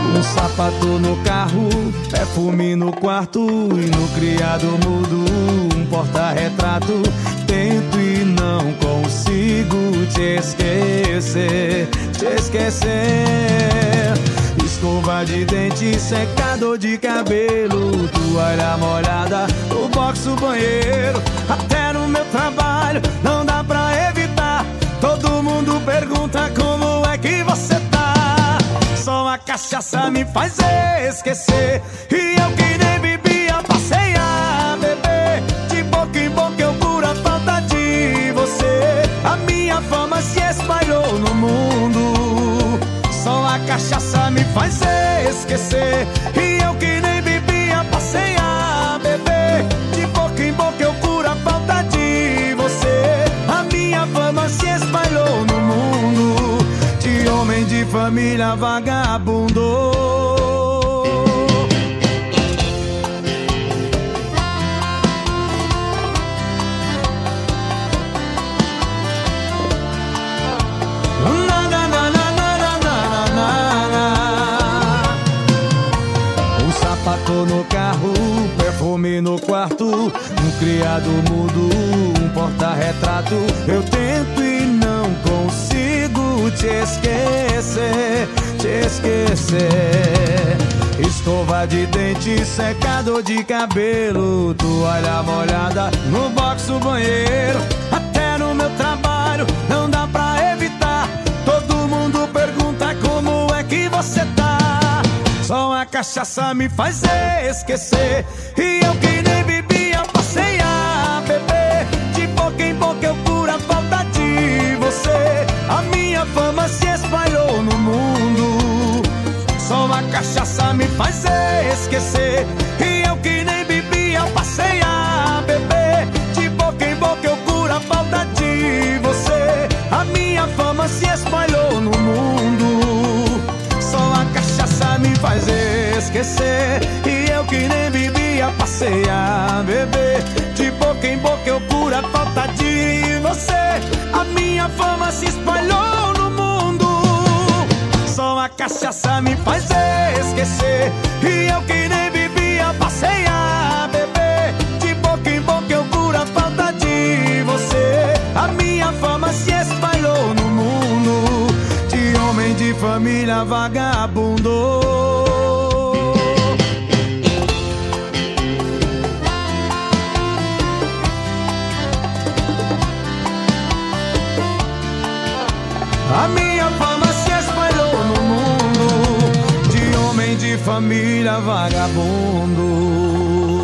Um sapato no carro, perfume no quarto, e no criado mudo um porta-retrato. Tento e não consigo te esquecer, te esquecer. Escova de dente, secador de cabelo, toalha molhada, o box, o banheiro. Até no meu trabalho não dá pra evitar. Todo mundo pergunta como é que você tá. Só a cachaça me faz esquecer, e eu que nem bebia passei a beber. De boca em boca eu curo a falta de você. A minha fama se espalhou no mundo. Só a cachaça me faz esquecer, e eu que nem bebia passei a beber. De boca em boca eu curo a falta de você. A minha fama se espalhou no mundo. De homem de família vagabundo. Sapato no carro, perfume no quarto, um criado mudo, um porta-retrato. Eu tento e não consigo te esquecer, te esquecer. Escova de dente, secador de cabelo, toalha molhada, no box, o banheiro. Até no meu trabalho não dá pra evitar. Todo mundo pergunta como é que você tá. Só a cachaça me faz esquecer, e eu que nem bebia passei a beber. De boca em boca eu curo a falta de você. A minha fama se espalhou no mundo. Só a cachaça me faz esquecer, e eu que nem bebia passei a beber. De boca em boca eu curo a falta de você. A minha fama se espalhou no mundo. Só a cachaça me faz esquecer, e eu que nem bebia passei a beber. De boca em boca eu curo a falta de você. A minha fama se espalhou no mundo. Só a cachaça me faz esquecer, e eu que nem bebia passei a beber. De boca em boca eu curo a falta de você. A minha fama se espalhou no mundo. De homem de família vagabundo. A minha fama se espalhou no mundo. De homem de família vagabundo.